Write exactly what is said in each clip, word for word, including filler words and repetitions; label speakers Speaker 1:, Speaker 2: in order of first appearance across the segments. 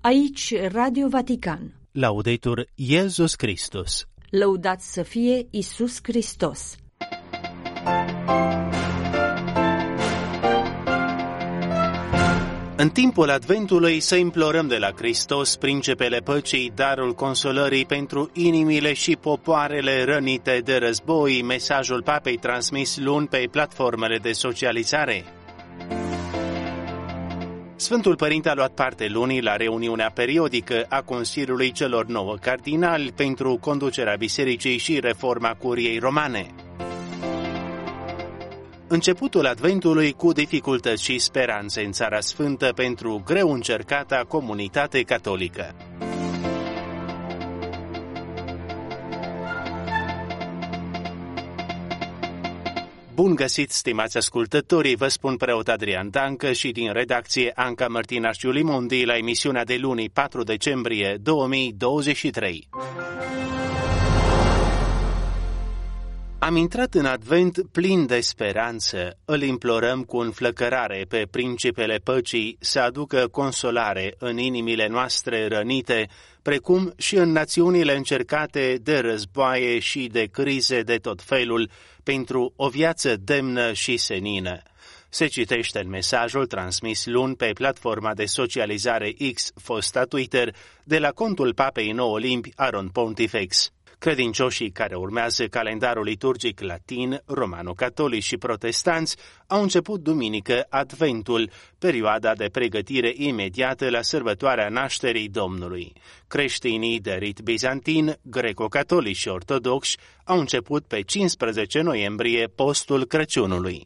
Speaker 1: Aici Radio Vatican.
Speaker 2: Laudetur Iesus Christus.
Speaker 1: Lăudat să fie Iisus Hristos.
Speaker 2: În timpul Adventului să implorăm de la Hristos, Principele Păcii, darul consolării pentru inimile și popoarele rănite de război, mesajul Papei transmis luni pe platformele de socializare. Sfântul Părinte a luat parte luni la reuniunea periodică a Consiliului celor nouă cardinali pentru conducerea bisericii și reforma Curiei Romane. Începutul Adventului cu dificultăți și speranțe în Țara Sfântă pentru greu încercata comunitate catolică. Bun găsit, stimați ascultătorii, vă spun preot Adrian Dancă și din redacție Anca Mărtinaș Iulimondi la emisiunea de luni patru decembrie două mii douăzeci și trei. Am intrat în Advent plin de speranță, îl implorăm cu înflăcărare pe Principele Păcii să aducă consolare în inimile noastre rănite, precum și în națiunile încercate de războaie și de crize de tot felul, pentru o viață demnă și senină. Se citește în mesajul transmis luni pe platforma de socializare X, fosta Twitter, de la contul Papei Nouă Limbi, Aron Pontifex. Credincioșii care urmează calendarul liturgic latin, romano-catolici și protestanți au început duminică Adventul, perioada de pregătire imediată la sărbătoarea nașterii Domnului. Creștinii de rit bizantin, greco-catolici și ortodoxi au început pe cincisprezece noiembrie postul Crăciunului.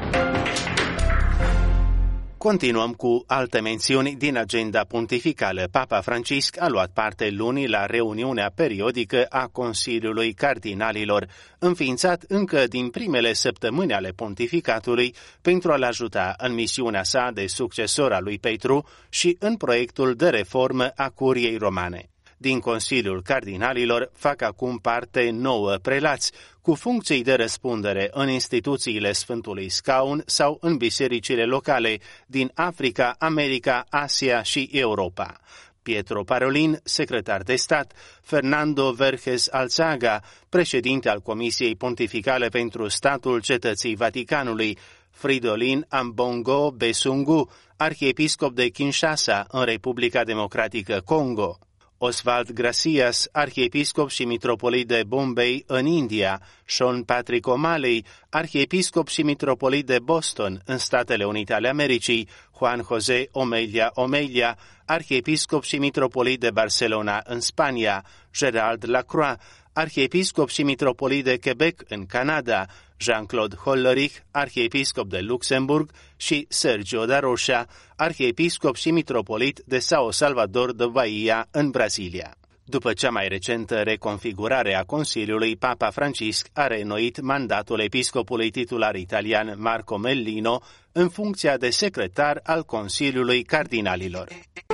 Speaker 2: Continuăm cu alte mențiuni din agenda pontificală. Papa Francisc a luat parte luni la reuniunea periodică a Consiliului Cardinalilor, înființat încă din primele săptămâni ale pontificatului pentru a-l ajuta în misiunea sa de succesor al lui Petru și în proiectul de reformă a Curiei Romane. Din Consiliul Cardinalilor fac acum parte nouă prelați, cu funcții de răspundere în instituțiile Sfântului Scaun sau în bisericile locale din Africa, America, Asia și Europa. Pietro Parolin, secretar de stat, Fernando Verges Alzaga, președinte al Comisiei Pontificale pentru Statul Cetății Vaticanului, Fridolin Ambongo Besungu, arhiepiscop de Kinshasa în Republica Democratică Congo, Oswald Gracias, arhiepiscop și mitropolit de Bombay în India, Sean Patrick O'Malley, arhiepiscop și mitropolit de Boston în Statele Unite ale Americii, Juan José Omelia Omelia, arhiepiscop și mitropolit de Barcelona în Spania, Gerald Lacroix, arhiepiscop și mitropolit de Quebec în Canada, Jean-Claude Hollerich, arhiepiscop de Luxemburg și Sergio da Rocha, arhiepiscop și mitropolit de São Salvador de Bahia în Brazilia. După cea mai recentă reconfigurare a Consiliului, Papa Francisc a reînnoit mandatul episcopului titular italian Marco Mellino în funcția de secretar al Consiliului Cardinalilor.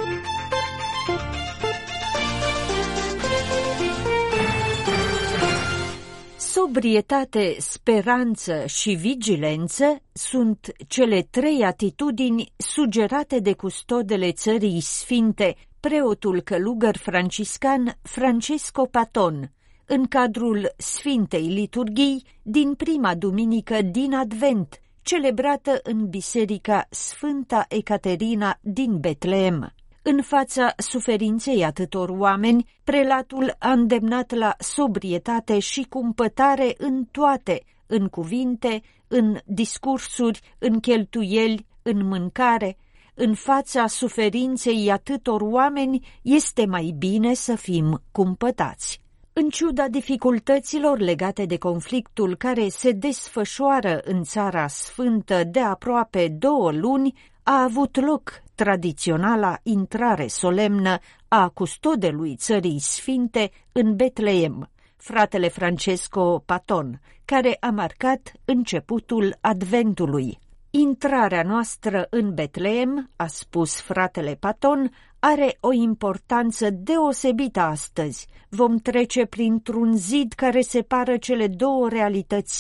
Speaker 1: Sobrietate, speranță și vigilență sunt cele trei atitudini sugerate de custodele Țării Sfinte, preotul călugăr franciscan Francesco Paton, în cadrul Sfintei Liturghii din prima duminică din Advent, celebrată în Biserica Sfânta Ecaterina din Betleem. În fața suferinței atâtor oameni, prelatul a îndemnat la sobrietate și cumpătare în toate, în cuvinte, în discursuri, în cheltuieli, în mâncare. În fața suferinței atâtor oameni, este mai bine să fim cumpătați. În ciuda dificultăților legate de conflictul care se desfășoară în Țara Sfântă de aproape două luni, a avut loc tradiționala intrare solemnă a custodelui Țării Sfinte în Betleem, fratele Francesco Paton, care a marcat începutul Adventului. Intrarea noastră în Betleem, a spus fratele Paton, are o importanță deosebită astăzi. Vom trece printr-un zid care separă cele două realități,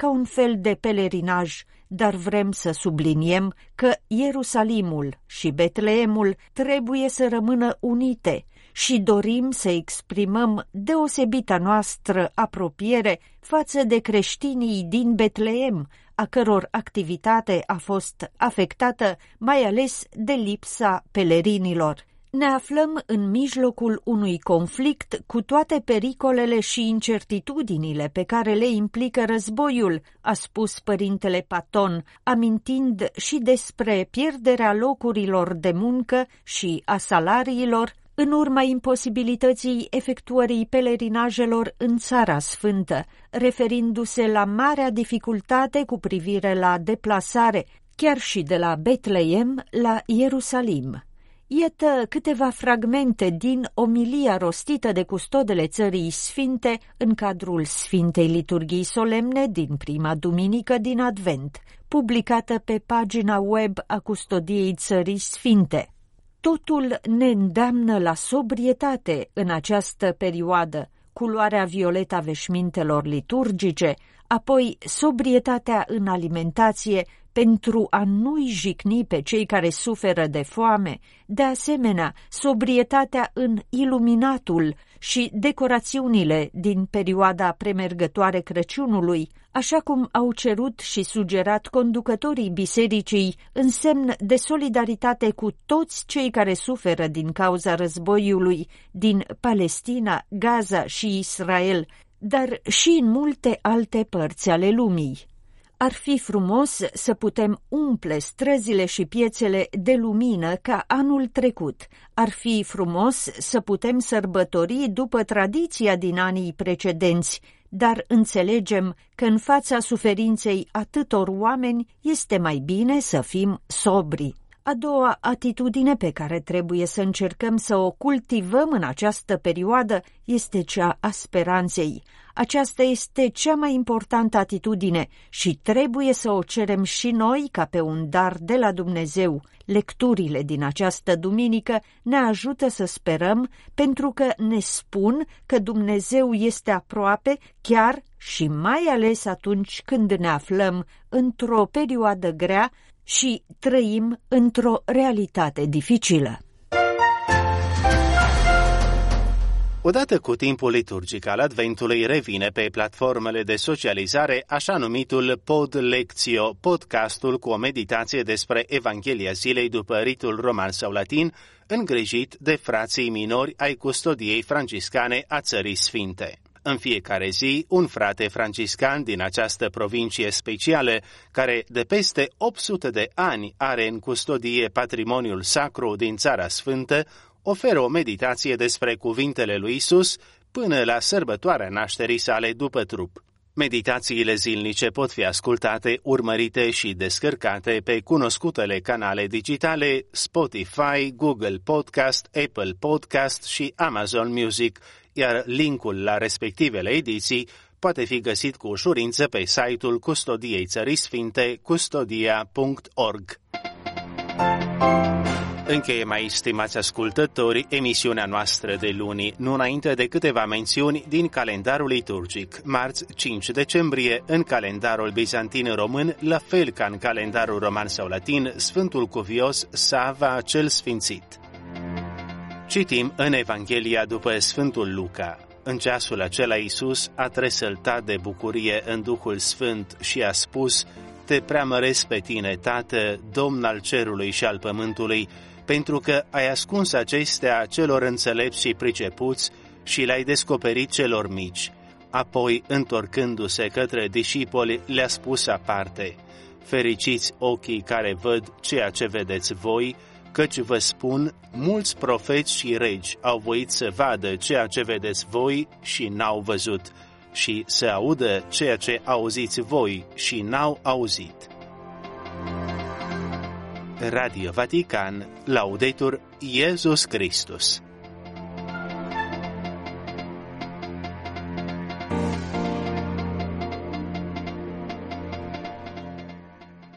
Speaker 1: ca un fel de pelerinaj, dar vrem să subliniem că Ierusalimul și Betleemul trebuie să rămână unite și dorim să exprimăm deosebita noastră apropiere față de creștinii din Betleem, a căror activitate a fost afectată mai ales de lipsa pelerinilor. Ne aflăm în mijlocul unui conflict cu toate pericolele și incertitudinile pe care le implică războiul, a spus părintele Paton, amintind și despre pierderea locurilor de muncă și a salariilor în urma imposibilității efectuării pelerinajelor în Țara Sfântă, referindu-se la marea dificultate cu privire la deplasare, chiar și de la Betleem la Ierusalim. Iată câteva fragmente din omilia rostită de custodele Țării Sfinte în cadrul Sfintei Liturghii Solemne din prima duminică din Advent, publicată pe pagina web a Custodiei Țării Sfinte. Totul ne îndeamnă la sobrietate în această perioadă, culoarea violetă a veșmintelor liturgice, apoi sobrietatea în alimentație pentru a nu-i jicni pe cei care suferă de foame, de asemenea sobrietatea în iluminatul și decorațiunile din perioada premergătoare Crăciunului, așa cum au cerut și sugerat conducătorii bisericii în semn de solidaritate cu toți cei care suferă din cauza războiului din Palestina, Gaza și Israel, dar și în multe alte părți ale lumii. Ar fi frumos să putem umple străzile și piețele de lumină ca anul trecut. Ar fi frumos să putem sărbători după tradiția din anii precedenți, dar înțelegem că în fața suferinței atâtor oameni este mai bine să fim sobri. A doua atitudine pe care trebuie să încercăm să o cultivăm în această perioadă este cea a speranței. Aceasta este cea mai importantă atitudine și trebuie să o cerem și noi ca pe un dar de la Dumnezeu. Lecturile din această duminică ne ajută să sperăm pentru că ne spun că Dumnezeu este aproape chiar și mai ales atunci când ne aflăm într-o perioadă grea și trăim într-o realitate dificilă.
Speaker 2: Odată cu timpul liturgic al Adventului revine pe platformele de socializare așa numitul Pod Lectio, podcastul cu o meditație despre Evanghelia zilei după ritul roman sau latin, îngrijit de frații minori ai custodiei franciscane a Țării Sfinte. În fiecare zi, un frate franciscan din această provincie specială, care de peste opt sute de ani are în custodie patrimoniul sacru din Țara Sfântă, oferă o meditație despre cuvintele lui Isus până la sărbătoarea nașterii sale după trup. Meditațiile zilnice pot fi ascultate, urmărite și descărcate pe cunoscutele canale digitale Spotify, Google Podcast, Apple Podcast și Amazon Music, iar linkul la respectivele ediții poate fi găsit cu ușurință pe site-ul Custodiei Țării Sfinte, custodia punct org. Încheie, mai stimați ascultători, emisiunea noastră de luni, nu înainte de câteva mențiuni din calendarul liturgic. Marți, cinci decembrie, în calendarul bizantin român, la fel ca în calendarul roman sau latin, Sfântul Cuvios Sava cel Sfințit. Citim în Evanghelia după Sfântul Luca. În ceasul acela Iisus a tresăltat de bucurie în Duhul Sfânt și a spus: Te preamăresc pe tine, Tată, Domn al cerului și al pământului, pentru că ai ascuns acestea celor înțelepți și pricepuți și le-ai descoperit celor mici. Apoi, întorcându-se către discipoli, le-a spus aparte: Fericiți ochii care văd ceea ce vedeți voi, căci vă spun, mulți profeți și regi au voit să vadă ceea ce vedeți voi și n-au văzut, și să audă ceea ce auziți voi și n-au auzit. Radio Vatican, Laudetur Iesus Christus.